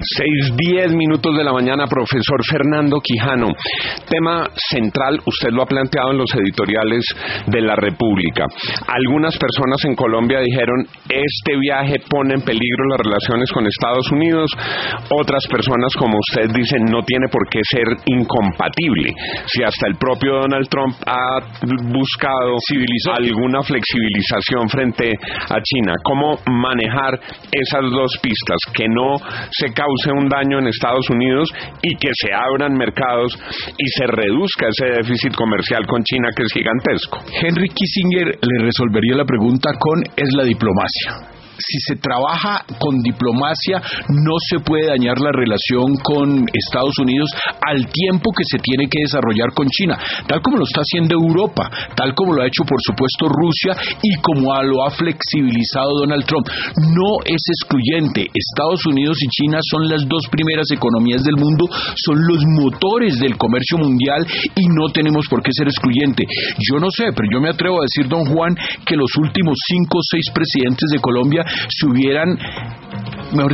6:10 de la mañana, profesor Fernando Quijano. Tema central, usted lo ha planteado en los editoriales de La República. Algunas personas en Colombia dijeron, este viaje pone en peligro las relaciones con Estados Unidos. Otras personas, como usted, dicen, no tiene por qué ser incompatible. Si hasta el propio Donald Trump ha buscado alguna flexibilización frente a China, ¿cómo manejar esas dos pistas? Que no se cause un daño en Estados Unidos y que se abran mercados y se reduzca ese déficit comercial con China, que es gigantesco. Henry Kissinger le resolvería la pregunta con es la diplomacia. Si se trabaja con diplomacia, no se puede dañar la relación con Estados Unidos al tiempo que se tiene que desarrollar con China, tal como lo está haciendo Europa, tal como lo ha hecho, por supuesto, Rusia y como lo ha flexibilizado Donald Trump. No es excluyente. Estados Unidos y China son las dos primeras economías del mundo, son los motores del comercio mundial y no tenemos por qué ser excluyente. Yo no sé, pero yo me atrevo a decir, don Juan, que los últimos 5 o 6 presidentes de Colombia se hubieran, mejor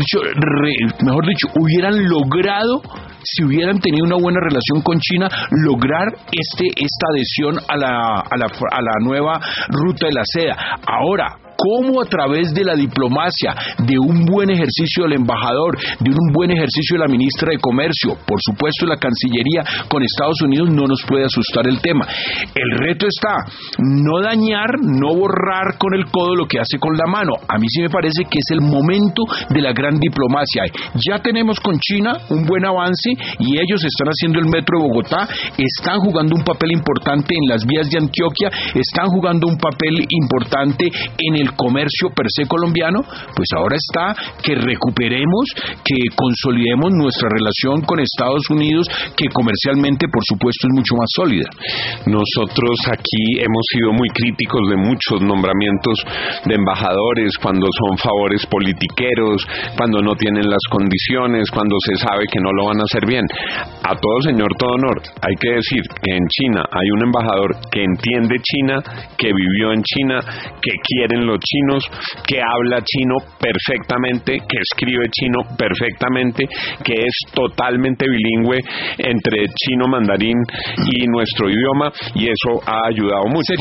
dicho, hubieran logrado, si hubieran tenido una buena relación con China, lograr esta adhesión a la nueva ruta de la seda. Ahora, cómo a través de la diplomacia, de un buen ejercicio del embajador, de un buen ejercicio de la ministra de Comercio, por supuesto la Cancillería con Estados Unidos, no nos puede asustar el tema. El reto está, no dañar, no borrar con el codo lo que hace con la mano. A mí sí me parece que es el momento de la gran diplomacia. Ya tenemos con China un buen avance y ellos están haciendo el metro de Bogotá, están jugando un papel importante en las vías de Antioquia, están jugando un papel importante en el comercio per se colombiano. Pues ahora está que recuperemos, que consolidemos nuestra relación con Estados Unidos, que comercialmente, por supuesto, es mucho más sólida. Nosotros aquí hemos sido muy críticos de muchos nombramientos de embajadores, cuando son favores politiqueros, cuando no tienen las condiciones, cuando se sabe que no lo van a hacer bien. A todo señor, todo honor, hay que decir que en China hay un embajador que entiende China, que vivió en China, que quieren los chinos, que habla chino perfectamente, que escribe chino perfectamente, que es totalmente bilingüe entre chino, mandarín y nuestro idioma, y eso ha ayudado mucho.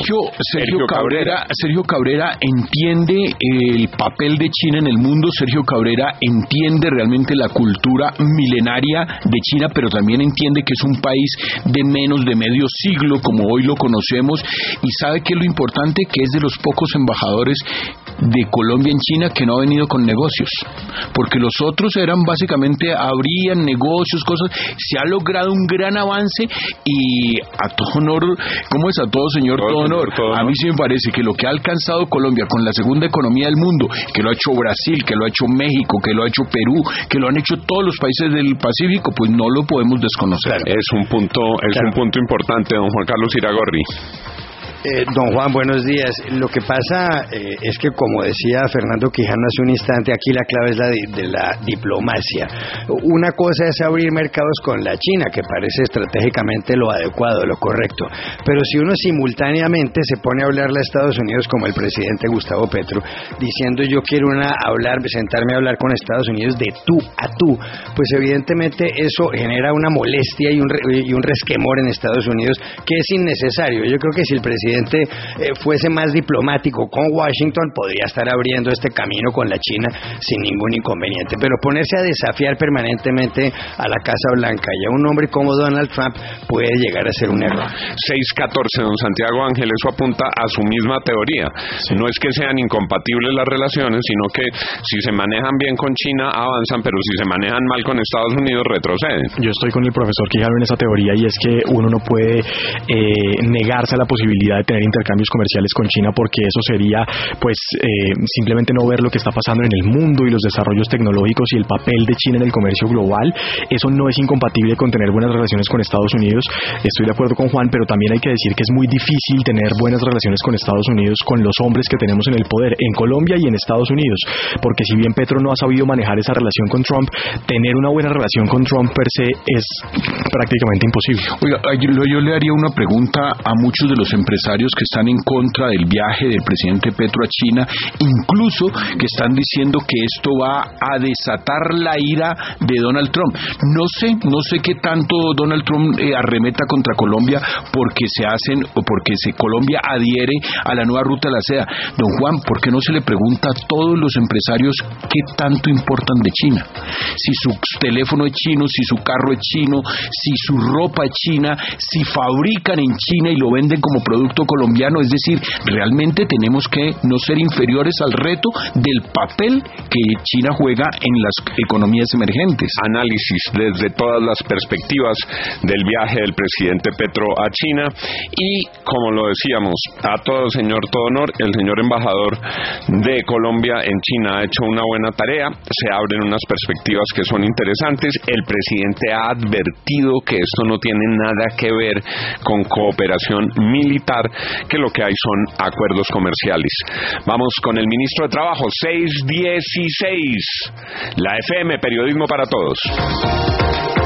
Sergio Cabrera entiende el papel de China en el mundo. Sergio Cabrera entiende realmente la cultura milenaria de China, pero también entiende que es un país de menos de medio siglo como hoy lo conocemos, y sabe que es lo importante, que es de los pocos embajadores de Colombia en China que no ha venido con negocios, porque los otros eran básicamente abrían negocios, cosas. Se ha logrado un gran avance y a todo honor, ¿cómo es? A todo señor, todo honor. A mí sí me parece que lo que ha alcanzado Colombia con la segunda economía del mundo, que lo ha hecho Brasil, que lo ha hecho México, que lo ha hecho Perú, que lo han hecho todos los países del Pacífico, pues no lo podemos desconocer. Es un punto importante, don Juan Carlos Iragorri. Don Juan, buenos días. Lo que pasa es que, como decía Fernando Quijano hace un instante, aquí la clave es de la diplomacia. Una cosa es abrir mercados con la China, que parece estratégicamente lo adecuado, lo correcto. Pero si uno simultáneamente se pone a hablarle a Estados Unidos, como el presidente Gustavo Petro, diciendo yo quiero sentarme a hablar con Estados Unidos de tú a tú, pues evidentemente eso genera una molestia y un resquemor en Estados Unidos que es innecesario. Yo creo que si el presidente fuese más diplomático con Washington, podría estar abriendo este camino con la China sin ningún inconveniente, pero ponerse a desafiar permanentemente a la Casa Blanca y a un hombre como Donald Trump puede llegar a ser un error. 6:14, don Santiago Ángel, eso apunta a su misma teoría. Sí. No es que sean incompatibles las relaciones, sino que si se manejan bien con China avanzan, pero si se manejan mal con Estados Unidos retroceden. Yo estoy con el profesor Quijano en esa teoría, y es que uno no puede negarse a la posibilidad de tener intercambios comerciales con China, porque eso sería simplemente no ver lo que está pasando en el mundo y los desarrollos tecnológicos y el papel de China en el comercio global. Eso no es incompatible con tener buenas relaciones con Estados Unidos. Estoy de acuerdo con Juan, pero también hay que decir que es muy difícil tener buenas relaciones con Estados Unidos con los hombres que tenemos en el poder en Colombia y en Estados Unidos, porque si bien Petro no ha sabido manejar esa relación con Trump, tener una buena relación con Trump per se es prácticamente imposible. Oiga, yo le haría una pregunta a muchos de los empresarios empresarios que están en contra del viaje del presidente Petro a China, incluso que están diciendo que esto va a desatar la ira de Donald Trump. No sé qué tanto Donald Trump arremeta contra Colombia porque Colombia adhiere a la nueva ruta de la seda. Don Juan, ¿por qué no se le pregunta a todos los empresarios qué tanto importan de China? Si su teléfono es chino, si su carro es chino, si su ropa es china, si fabrican en China y lo venden como producto colombiano. Es decir, realmente tenemos que no ser inferiores al reto del papel que China juega en las economías emergentes. Análisis desde todas las perspectivas del viaje del presidente Petro a China y, como lo decíamos, a todo señor, todo honor, el señor embajador de Colombia en China ha hecho una buena tarea, se abren unas perspectivas que son interesantes, el presidente ha advertido que esto no tiene nada que ver con cooperación militar, que lo que hay son acuerdos comerciales. Vamos con el ministro de Trabajo, 6:16, la FM, Periodismo para Todos.